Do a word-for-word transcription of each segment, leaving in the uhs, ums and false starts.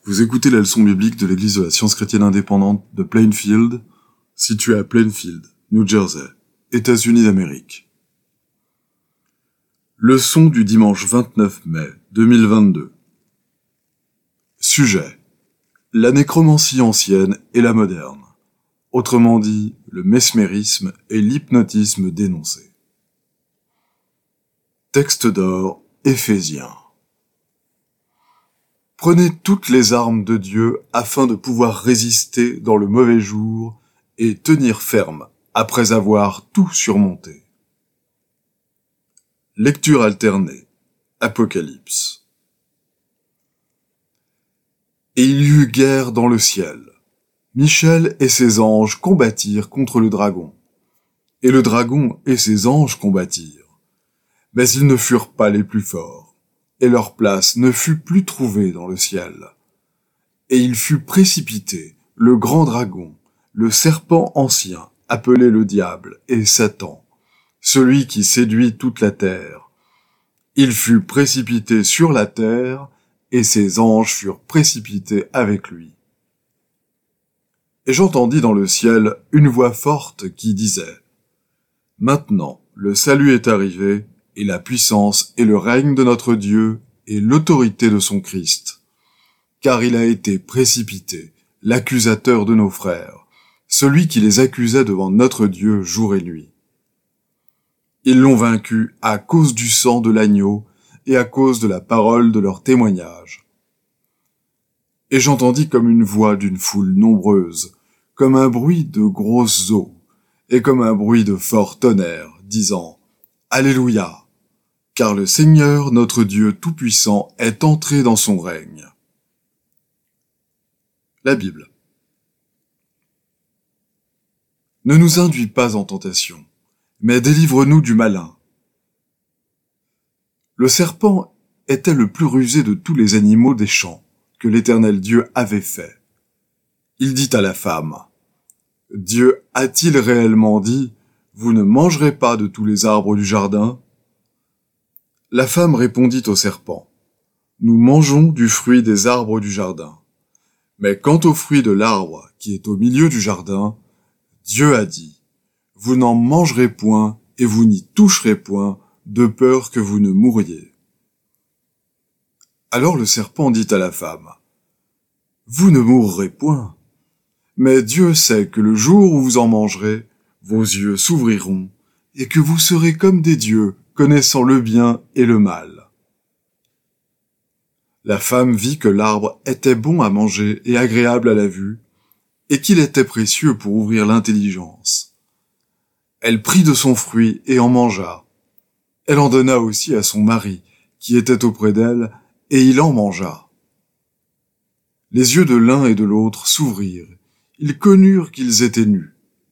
Vous écoutez la leçon biblique de l'Église de la Science chrétienne indépendante de Plainfield, située à Plainfield, New Jersey, États-Unis d'Amérique. Leçon du dimanche vingt-neuf mai deux mille vingt-deux. Sujet: la nécromancie ancienne et la moderne. Autrement dit, le mesmérisme et l'hypnotisme dénoncé. Texte d'or, Éphésiens. Prenez toutes les armes de Dieu afin de pouvoir résister dans le mauvais jour et tenir ferme après avoir tout surmonté. Lecture alternée. Apocalypse. Et il y eut guerre dans le ciel. Michel et ses anges combattirent contre le dragon. Et le dragon et ses anges combattirent. Mais ils ne furent pas les plus forts. Et leur place ne fut plus trouvée dans le ciel. Et il fut précipité, le grand dragon, le serpent ancien, appelé le diable et Satan, celui qui séduit toute la terre. Il fut précipité sur la terre, et ses anges furent précipités avec lui. Et j'entendis dans le ciel une voix forte qui disait : « Maintenant, le salut est arrivé, et la puissance et le règne de notre Dieu et l'autorité de son Christ. Car il a été précipité, l'accusateur de nos frères, celui qui les accusait devant notre Dieu jour et nuit. Ils l'ont vaincu à cause du sang de l'agneau et à cause de la parole de leur témoignage. Et j'entendis comme une voix d'une foule nombreuse, comme un bruit de grosses eaux, et comme un bruit de fort tonnerre, disant : Alléluia! Car le Seigneur, notre Dieu Tout-Puissant, est entré dans son règne. La Bible. Ne nous induis pas en tentation, mais délivre-nous du malin. Le serpent était le plus rusé de tous les animaux des champs que l'Éternel Dieu avait fait. Il dit à la femme : Dieu a-t-il réellement dit : vous ne mangerez pas de tous les arbres du jardin ? La femme répondit au serpent : nous mangeons du fruit des arbres du jardin. Mais quant au fruit de l'arbre qui est au milieu du jardin, Dieu a dit : vous n'en mangerez point et vous n'y toucherez point, de peur que vous ne mouriez. Alors le serpent dit à la femme : vous ne mourrez point. Mais Dieu sait que le jour où vous en mangerez, vos yeux s'ouvriront et que vous serez comme des dieux, connaissant le bien et le mal. La femme vit que l'arbre était bon à manger et agréable à la vue, et qu'il était précieux pour ouvrir l'intelligence. Elle prit de son fruit et en mangea. Elle en donna aussi à son mari, qui était auprès d'elle, et il en mangea. Les yeux de l'un et de l'autre s'ouvrirent, ils connurent qu'ils étaient nus.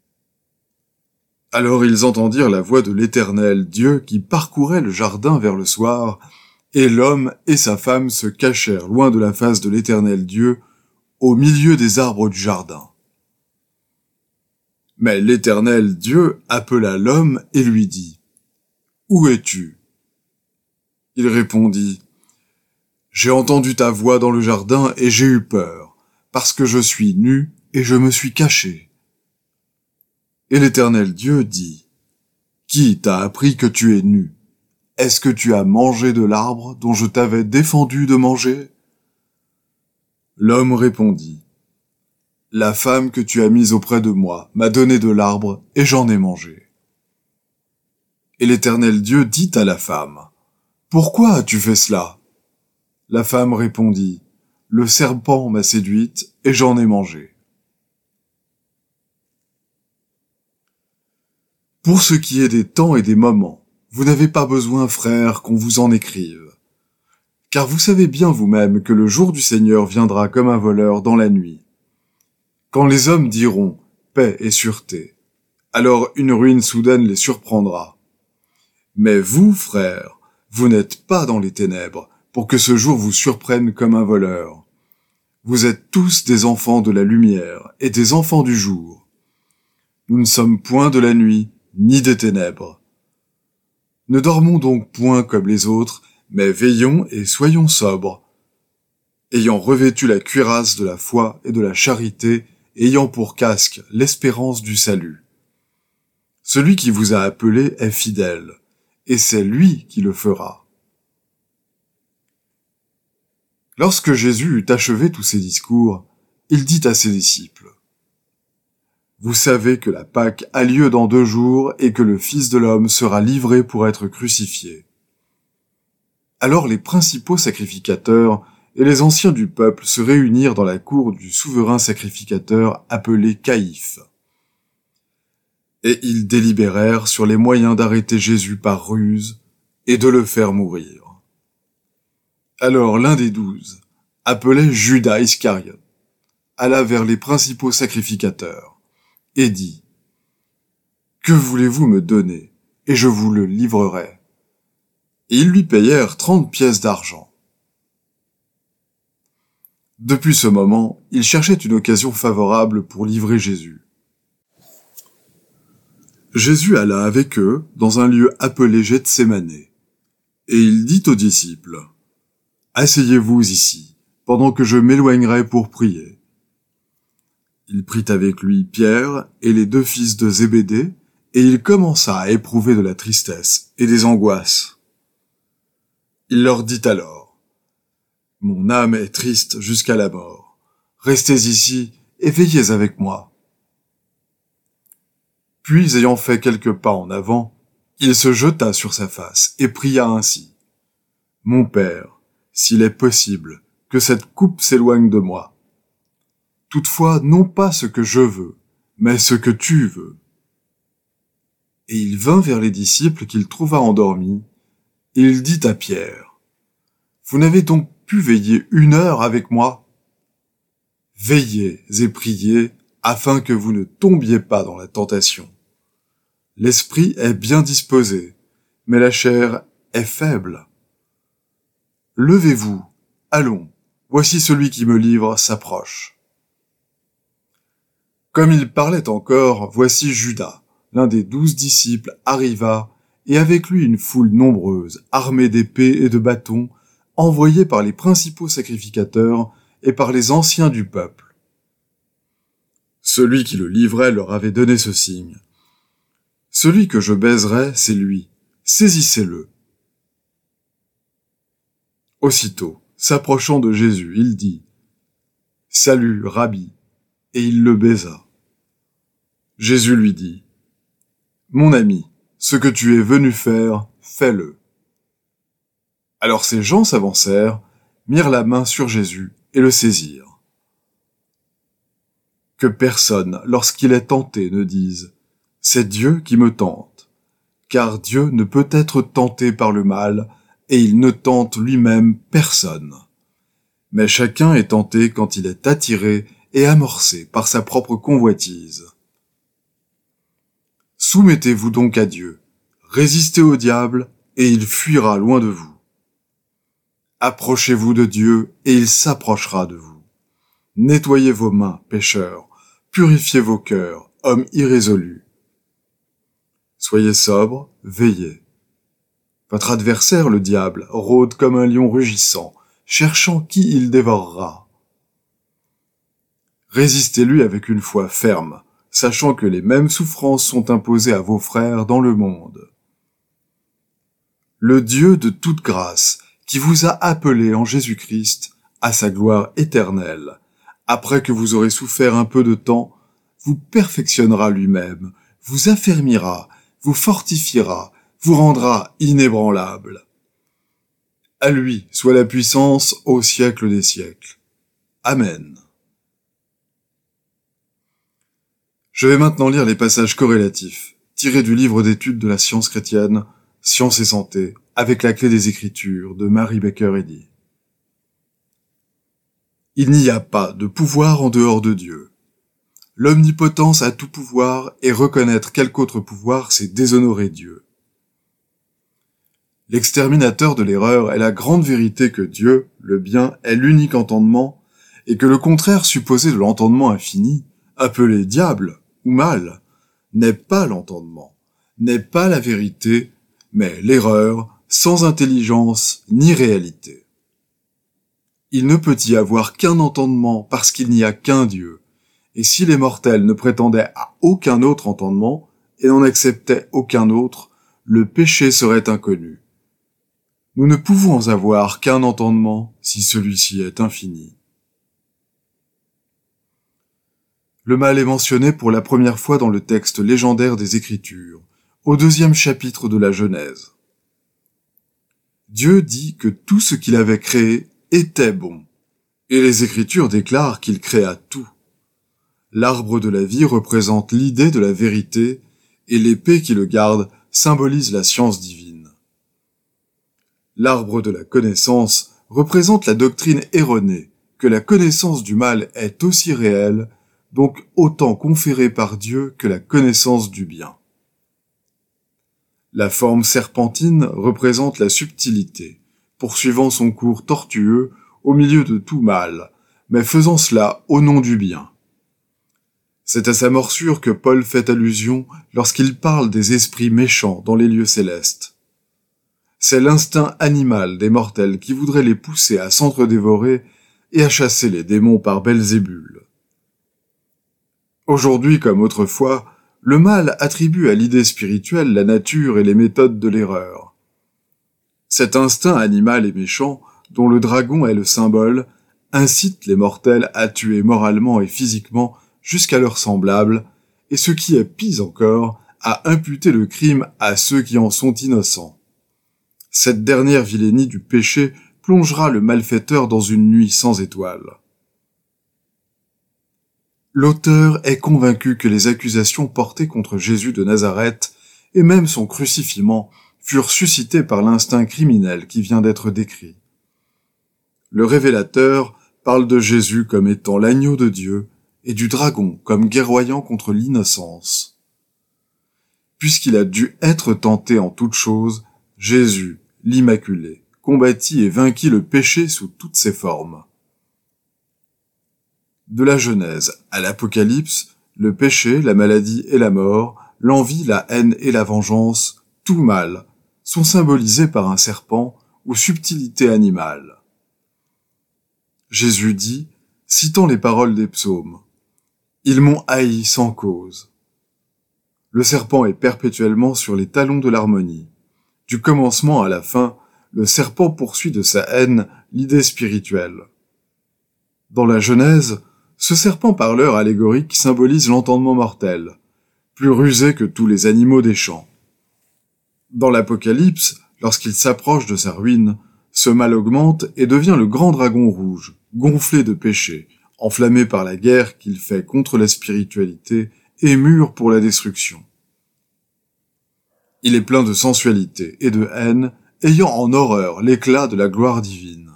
Alors ils entendirent la voix de l'Éternel Dieu qui parcourait le jardin vers le soir, et l'homme et sa femme se cachèrent loin de la face de l'Éternel Dieu, au milieu des arbres du jardin. Mais l'Éternel Dieu appela l'homme et lui dit : Où es-tu ? Il répondit : J'ai entendu ta voix dans le jardin et j'ai eu peur, parce que je suis nu et je me suis caché. Et l'Éternel Dieu dit : Qui t'a appris que tu es nu ? Est-ce que tu as mangé de l'arbre dont je t'avais défendu de manger ? L'homme répondit : La femme que tu as mise auprès de moi m'a donné de l'arbre et j'en ai mangé. Et l'Éternel Dieu dit à la femme : Pourquoi as-tu fait cela ? La femme répondit : Le serpent m'a séduite et j'en ai mangé. Pour ce qui est des temps et des moments, vous n'avez pas besoin, frères, qu'on vous en écrive. Car vous savez bien vous-même que le jour du Seigneur viendra comme un voleur dans la nuit. Quand les hommes diront « paix et sûreté », alors une ruine soudaine les surprendra. Mais vous, frères, vous n'êtes pas dans les ténèbres pour que ce jour vous surprenne comme un voleur. Vous êtes tous des enfants de la lumière et des enfants du jour. Nous ne sommes point de la nuit, ni des ténèbres. Ne dormons donc point comme les autres, mais veillons et soyons sobres. ayant revêtu la cuirasse de la foi et de la charité, ayant pour casque l'espérance du salut. Celui qui vous a appelé est fidèle, et c'est lui qui le fera. Lorsque Jésus eut achevé tous ses discours, il dit à ses disciples : « Vous savez que la Pâque a lieu dans deux jours et que le Fils de l'homme sera livré pour être crucifié. » Alors les principaux sacrificateurs et les anciens du peuple se réunirent dans la cour du souverain sacrificateur appelé Caïphe. Et ils délibérèrent sur les moyens d'arrêter Jésus par ruse et de le faire mourir. Alors l'un des douze, appelé Judas Iscariote, alla vers les principaux sacrificateurs et dit : « Que voulez-vous me donner, et je vous le livrerai. » Et ils lui payèrent trente pièces d'argent. Depuis ce moment, il cherchait une occasion favorable pour livrer Jésus. Jésus alla avec eux dans un lieu appelé Gethsémane, et il dit aux disciples : « Asseyez-vous ici, pendant que je m'éloignerai pour prier. » Il prit avec lui Pierre et les deux fils de Zébédée, et il commença à éprouver de la tristesse et des angoisses. Il leur dit alors : « Mon âme est triste jusqu'à la mort. Restez ici et veillez avec moi. » Puis, ayant fait quelques pas en avant, il se jeta sur sa face et pria ainsi : « Mon Père, s'il est possible, que cette coupe s'éloigne de moi. Toutefois, non pas ce que je veux, mais ce que tu veux. » Et il vint vers les disciples qu'il trouva endormis, et il dit à Pierre : « Vous n'avez donc pu veiller une heure avec moi ? Veillez et priez, afin que vous ne tombiez pas dans la tentation. L'esprit est bien disposé, mais la chair est faible. Levez-vous, allons, voici celui qui me livre s'approche. » Comme il parlait encore, voici Judas, l'un des douze disciples, arriva, et avec lui une foule nombreuse, armée d'épées et de bâtons, envoyés par les principaux sacrificateurs et par les anciens du peuple. Celui qui le livrait leur avait donné ce signe : « Celui que je baiserai, c'est lui, saisissez-le. » Aussitôt, s'approchant de Jésus, il dit : « Salut, Rabbi !» et il le baisa. Jésus lui dit : « Mon ami, ce que tu es venu faire, fais-le. » Alors ces gens s'avancèrent, mirent la main sur Jésus et le saisirent. Que personne, lorsqu'il est tenté, ne dise : « C'est Dieu qui me tente », car Dieu ne peut être tenté par le mal, et il ne tente lui-même personne. Mais chacun est tenté quand il est attiré et amorcé par sa propre convoitise. Soumettez-vous donc à Dieu, résistez au diable, et il fuira loin de vous. Approchez-vous de Dieu, et il s'approchera de vous. Nettoyez vos mains, pécheurs, purifiez vos cœurs, hommes irrésolus. Soyez sobres, veillez. Votre adversaire, le diable, rôde comme un lion rugissant, cherchant qui il dévorera. Résistez-lui avec une foi ferme, sachant que les mêmes souffrances sont imposées à vos frères dans le monde. Le Dieu de toute grâce, qui vous a appelés en Jésus-Christ à sa gloire éternelle, après que vous aurez souffert un peu de temps, vous perfectionnera lui-même, vous affermira, vous fortifiera, vous rendra inébranlable. À lui soit la puissance au siècle des siècles. Amen. Je vais maintenant lire les passages corrélatifs, tirés du livre d'études de la science chrétienne, Science et santé, avec la clé des Écritures de Mary Baker Eddy. Il n'y a pas de pouvoir en dehors de Dieu. L'omnipotence a tout pouvoir et reconnaître quelque autre pouvoir, c'est déshonorer Dieu. L'exterminateur de l'erreur est la grande vérité que Dieu, le bien, est l'unique entendement et que le contraire supposé de l'entendement infini, appelé diable ou mal, n'est pas l'entendement, n'est pas la vérité, mais l'erreur, sans intelligence ni réalité. Il ne peut y avoir qu'un entendement parce qu'il n'y a qu'un Dieu. Et si les mortels ne prétendaient à aucun autre entendement et n'en acceptaient aucun autre, le péché serait inconnu. Nous ne pouvons avoir qu'un entendement si celui-ci est infini. Le mal est mentionné pour la première fois dans le texte légendaire des Écritures, au deuxième chapitre de la Genèse. Dieu dit que tout ce qu'il avait créé était bon, et les Écritures déclarent qu'il créa tout. L'arbre de la vie représente l'idée de la vérité, et l'épée qui le garde symbolise la science divine. L'arbre de la connaissance représente la doctrine erronée, que la connaissance du mal est aussi réelle, donc autant conférée par Dieu que la connaissance du bien. La forme serpentine représente la subtilité, poursuivant son cours tortueux au milieu de tout mal, mais faisant cela au nom du bien. C'est à sa morsure que Paul fait allusion lorsqu'il parle des esprits méchants dans les lieux célestes. C'est l'instinct animal des mortels qui voudrait les pousser à s'entre-dévorer et à chasser les démons par Belzébul. Aujourd'hui comme autrefois, le mal attribue à l'idée spirituelle la nature et les méthodes de l'erreur. Cet instinct animal et méchant, dont le dragon est le symbole, incite les mortels à tuer moralement et physiquement jusqu'à leurs semblables, et ce qui est pis encore, à imputer le crime à ceux qui en sont innocents. Cette dernière vilainie du péché plongera le malfaiteur dans une nuit sans étoiles. L'auteur est convaincu que les accusations portées contre Jésus de Nazareth, et même son crucifiement, furent suscitées par l'instinct criminel qui vient d'être décrit. Le révélateur parle de Jésus comme étant l'agneau de Dieu, et du dragon comme guerroyant contre l'innocence. Puisqu'il a dû être tenté en toutes choses, Jésus, l'Immaculé, combattit et vainquit le péché sous toutes ses formes. De la Genèse à l'Apocalypse, le péché, la maladie et la mort, l'envie, la haine et la vengeance, tout mal, sont symbolisés par un serpent ou subtilité animale. Jésus dit, citant les paroles des psaumes, « Ils m'ont haï sans cause ». Le serpent est perpétuellement sur les talons de l'harmonie. Du commencement à la fin, le serpent poursuit de sa haine l'idée spirituelle. Dans la Genèse, ce serpent parleur allégorique symbolise l'entendement mortel, plus rusé que tous les animaux des champs. Dans l'Apocalypse, lorsqu'il s'approche de sa ruine, ce mal augmente et devient le grand dragon rouge, gonflé de péché, enflammé par la guerre qu'il fait contre la spiritualité et mûr pour la destruction. Il est plein de sensualité et de haine, ayant en horreur l'éclat de la gloire divine.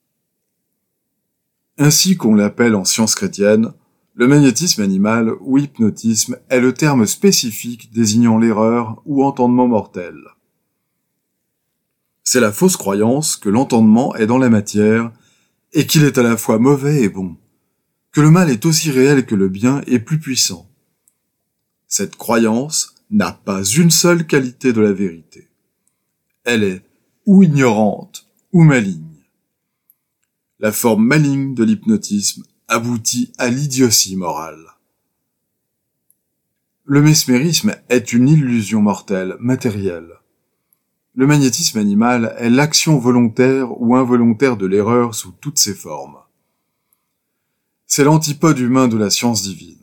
Ainsi qu'on l'appelle en science chrétienne, le magnétisme animal ou hypnotisme est le terme spécifique désignant l'erreur ou entendement mortel. C'est la fausse croyance que l'entendement est dans la matière et qu'il est à la fois mauvais et bon, que le mal est aussi réel que le bien et plus puissant. Cette croyance n'a pas une seule qualité de la vérité. Elle est ou ignorante ou maligne. La forme maligne de l'hypnotisme aboutit à l'idiotie morale. Le mesmérisme est une illusion mortelle, matérielle. Le magnétisme animal est l'action volontaire ou involontaire de l'erreur sous toutes ses formes. C'est l'antipode humain de la science divine.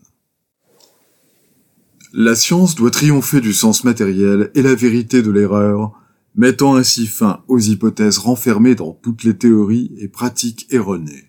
La science doit triompher du sens matériel et la vérité de l'erreur, mettant ainsi fin aux hypothèses renfermées dans toutes les théories et pratiques erronées.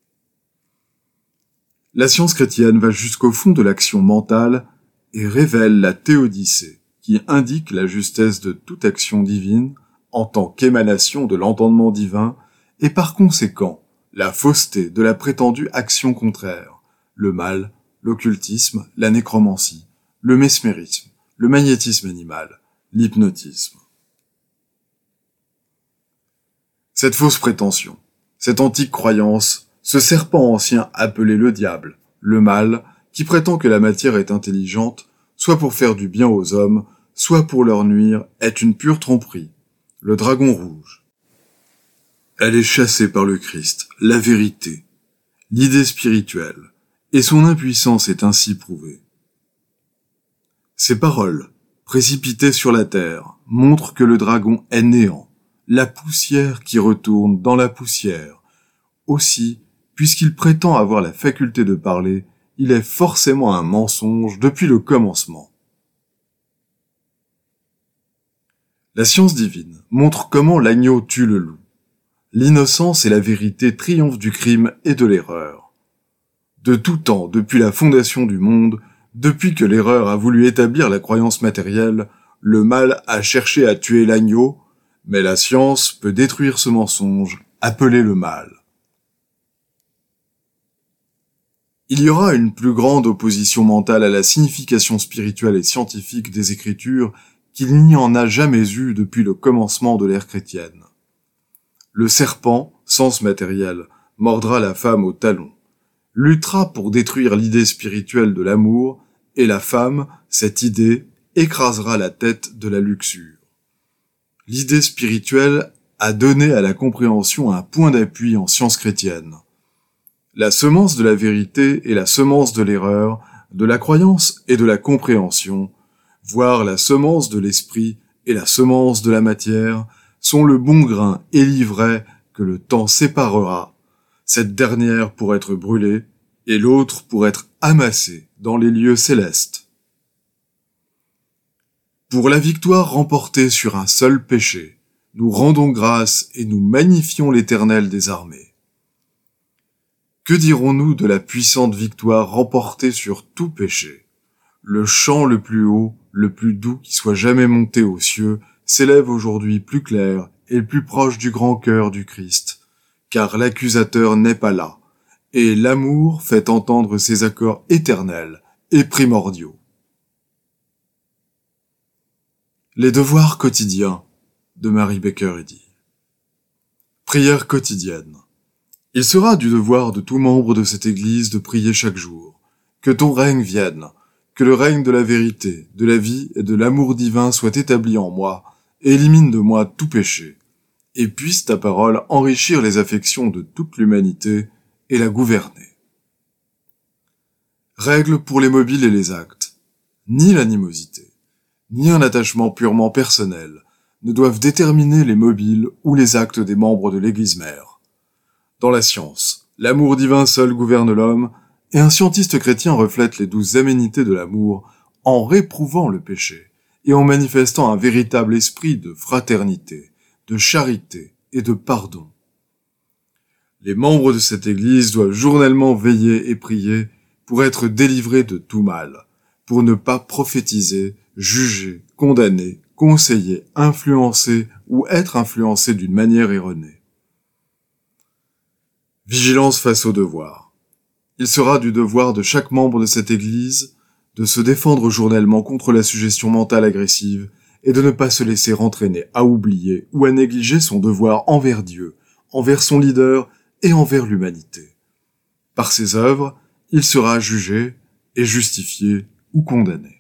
La science chrétienne va jusqu'au fond de l'action mentale et révèle la théodicée, qui indique la justesse de toute action divine en tant qu'émanation de l'entendement divin et par conséquent la fausseté de la prétendue action contraire, le mal, l'occultisme, la nécromancie, le mesmérisme, le magnétisme animal, l'hypnotisme. Cette fausse prétention, cette antique croyance, ce serpent ancien appelé le diable, le mal, qui prétend que la matière est intelligente, soit pour faire du bien aux hommes, soit pour leur nuire, est une pure tromperie, le dragon rouge. Elle est chassée par le Christ, la vérité, l'idée spirituelle, et son impuissance est ainsi prouvée. Ces paroles, précipitées sur la terre, montrent que le dragon est néant, la poussière qui retourne dans la poussière. Aussi, puisqu'il prétend avoir la faculté de parler, il est forcément un mensonge depuis le commencement. La science divine montre comment l'agneau tue le loup. L'innocence et la vérité triomphent du crime et de l'erreur. De tout temps, depuis la fondation du monde, depuis que l'erreur a voulu établir la croyance matérielle, le mal a cherché à tuer l'agneau, mais la science peut détruire ce mensonge, appelé le mal. Il y aura une plus grande opposition mentale à la signification spirituelle et scientifique des Écritures qu'il n'y en a jamais eu depuis le commencement de l'ère chrétienne. Le serpent, sens matériel, mordra la femme au talon, luttera pour détruire l'idée spirituelle de l'amour, et la femme, cette idée, écrasera la tête de la luxure. L'idée spirituelle a donné à la compréhension un point d'appui en science chrétienne. La semence de la vérité et la semence de l'erreur, de la croyance et de la compréhension, voire la semence de l'esprit et la semence de la matière, sont le bon grain et l'ivraie que le temps séparera, cette dernière pour être brûlée et l'autre pour être amassée dans les lieux célestes. Pour la victoire remportée sur un seul péché, nous rendons grâce et nous magnifions l'Éternel des armées. Que dirons-nous de la puissante victoire remportée sur tout péché? Le chant le plus haut, le plus doux qui soit jamais monté aux cieux, s'élève aujourd'hui plus clair et plus proche du grand cœur du Christ, car l'accusateur n'est pas là, et l'amour fait entendre ses accords éternels et primordiaux. Les devoirs quotidiens de Mary Baker Eddy. Prière quotidienne. Il sera du devoir de tout membre de cette Église de prier chaque jour. Que ton règne vienne, que le règne de la vérité, de la vie et de l'amour divin soit établi en moi, et élimine de moi tout péché, et puisse ta parole enrichir les affections de toute l'humanité et la gouverner. Règle pour les mobiles et les actes. Ni l'animosité, ni un attachement purement personnel ne doivent déterminer les mobiles ou les actes des membres de l'Église mère. Dans la science, l'amour divin seul gouverne l'homme, et un scientiste chrétien reflète les douces aménités de l'amour en réprouvant le péché et en manifestant un véritable esprit de fraternité, de charité et de pardon. Les membres de cette Église doivent journellement veiller et prier pour être délivrés de tout mal, pour ne pas prophétiser, juger, condamner, conseiller, influencer ou être influencés d'une manière erronée. Vigilance face au devoir. Il sera du devoir de chaque membre de cette Église de se défendre journellement contre la suggestion mentale agressive et de ne pas se laisser entraîner à oublier ou à négliger son devoir envers Dieu, envers son leader et envers l'humanité. Par ses œuvres, il sera jugé et justifié ou condamné.